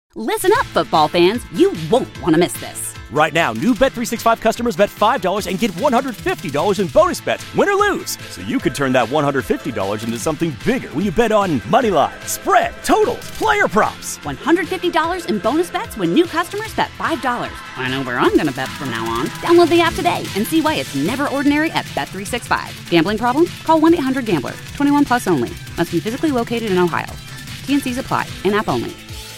Listen up, football fans. You won't want to miss this. Right now, new Bet365 customers bet $5 and get $150 in bonus bets, win or lose. So you could turn that $150 into something bigger when you bet on money line, spread, totals, player props. $150 in bonus bets when new customers bet $5. I know where I'm going to bet from now on. Download the app today and see why it's never ordinary at Bet365. Gambling problem? Call 1-800-GAMBLER. 21 plus only. Must be physically located in Ohio. T&Cs apply. In-app only.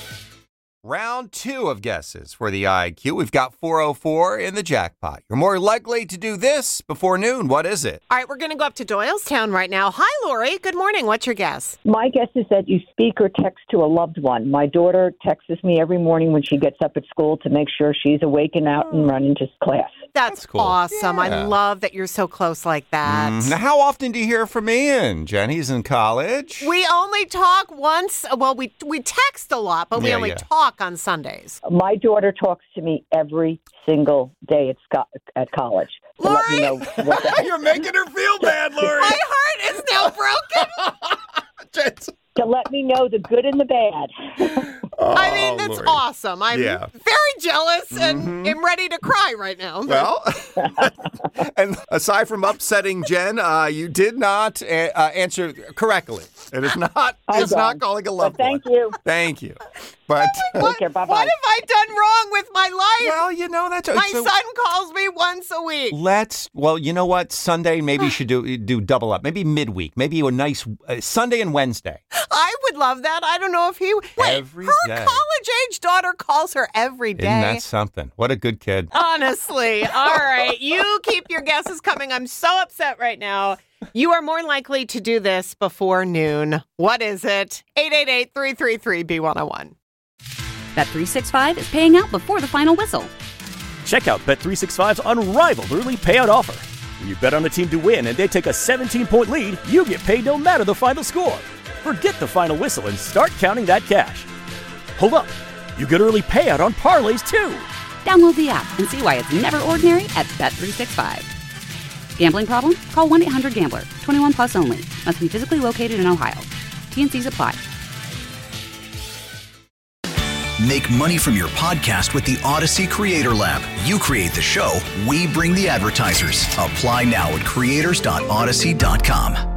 Round 2 of guesses for the IQ. We've got 404 in the jackpot. You're more likely to do this before noon. What is it? All right, we're going to go up to Doylestown right now. Hi, Lori. Good morning. What's your guess? My guess is that you speak or text to a loved one. My daughter texts me every morning when she gets up at school to make sure she's awake and out and running to class. That's cool. Awesome. Yeah. I love that you're so close like that. Now, how often do you hear from Ian? Jenny's in college. We only talk once. Well, we text a lot, but we only talk on Sundays. My daughter talks to me every single day at college. To Lori? let me know what You're making her feel bad, Lori. My heart is now broken. to let me know the good and the bad. I mean, that's Lori. awesome. I'm very jealous and am ready to cry right now. Well, and aside from upsetting Jen, you did not answer correctly. It is not. It's not calling a loved one. Thank you. Thank you. But Take care. Bye-bye. What have I done wrong with my life? well, you know that's My son calls me once a week. Well, you know what? Sunday maybe you should do double up. Maybe midweek. Maybe a nice Sunday and Wednesday. I would love that. I don't know if he... Every her day. college-age daughter calls her every day. Isn't that something? What a good kid. Honestly. All right. You keep your guesses coming. I'm so upset right now. You are more likely to do this before noon. What is it? 888-333-B101. Bet365 is paying out before the final whistle. Check out Bet365's unrivaled early payout offer. When you bet on a team to win and they take a 17-point lead, you get paid no matter the final score. Forget the final whistle and start counting that cash. Hold up. You get early payout on parlays, too. Download the app and see why it's never ordinary at Bet365. Gambling problem? Call 1-800-GAMBLER. 21 plus only. Must be physically located in Ohio. T&Cs apply. Make money from your podcast with the Odyssey Creator Lab. You create the show, we bring the advertisers. Apply now at creators.odyssey.com.